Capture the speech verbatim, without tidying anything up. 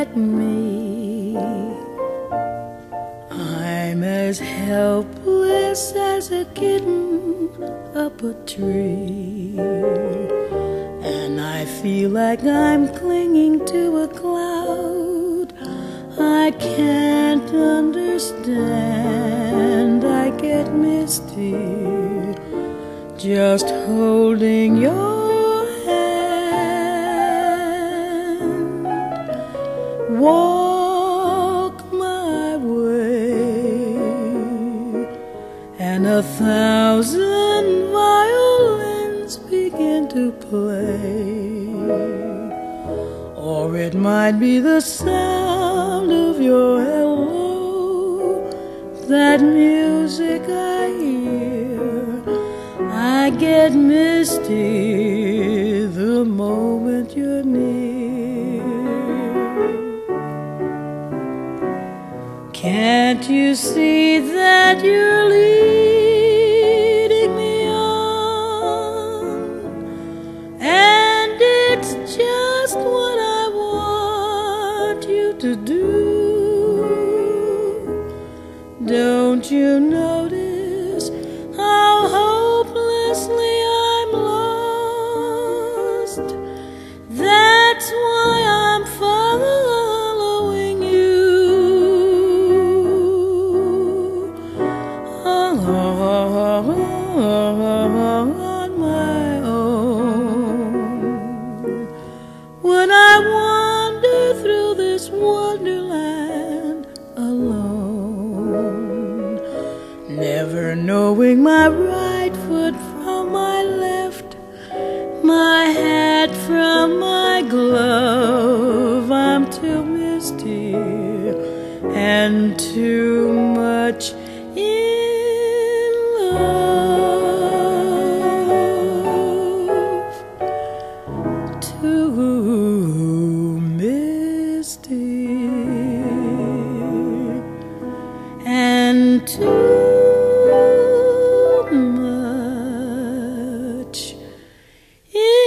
at me. I'm as helpless as a kitten up a tree, and I feel like I'm clinging to a cloud. I can't understand, I get misty just holding your hand. Walk my way, and a thousand violins begin to play. Or it might be the sound of your hello, that music I hear. I get misty the moment you're near. Can't you see that you're leading me on? And it's just what I want you to do. Don't you notice how hopelessly I'm lost? That's why I'm following you on my own. When I wander through this wonderland alone, never knowing my right foot from my left, my hat from my glove, I'm too misty and too much in love, too misty and too much in